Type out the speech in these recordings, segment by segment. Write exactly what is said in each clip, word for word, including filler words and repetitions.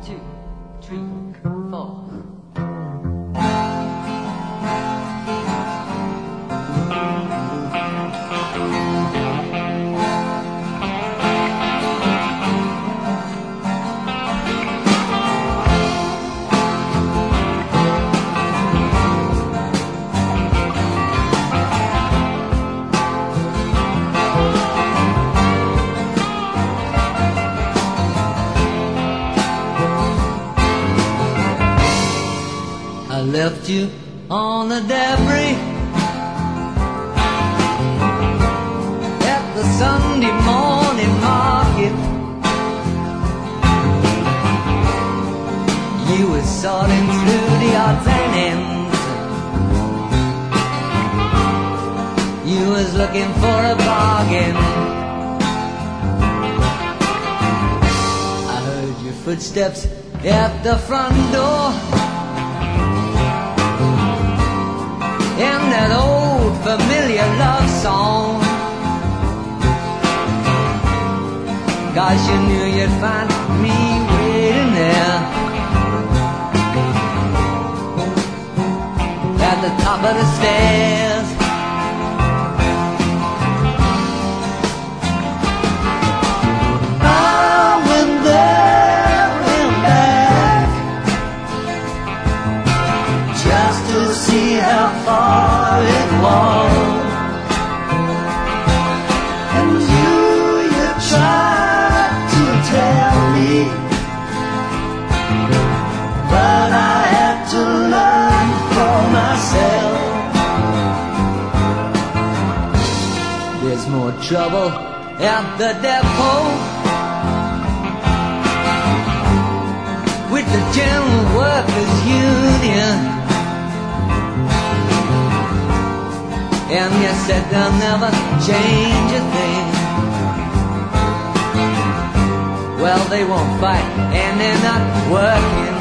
two, three, four. I left you on the debris at the Sunday morning market. You were sorting through the odds and ends. You was looking for a bargain. I heard your footsteps at the front door, and that old familiar love song. Gosh, you knew you'd find me waiting there at the top of the stairs. I went there and back just to see how far it was. And you, you tried to tell me, but I had to learn for myself. There's more trouble at the depot with the General Workers Union, and you said they'll never change a thing. Well, they won't fight, and they're not working.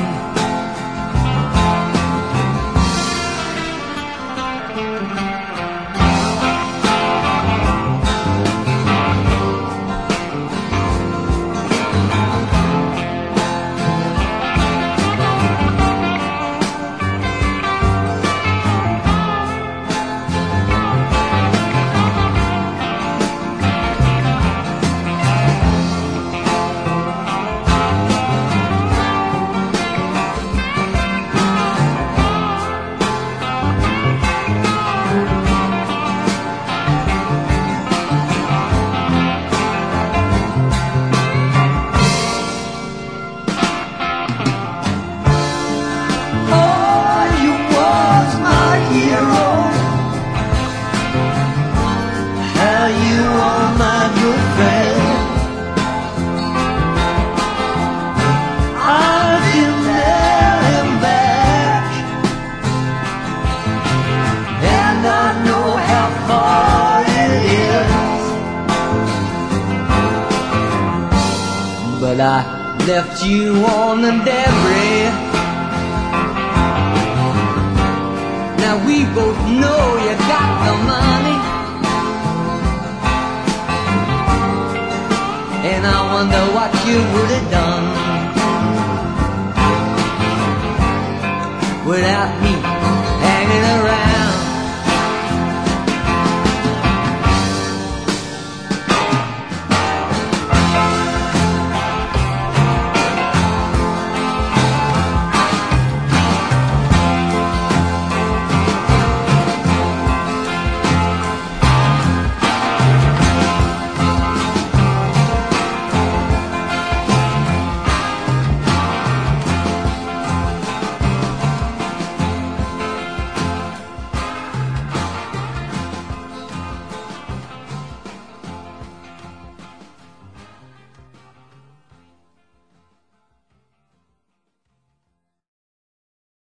But I left you on the debris. Now we both know you got the money, and I wonder what you would have done without me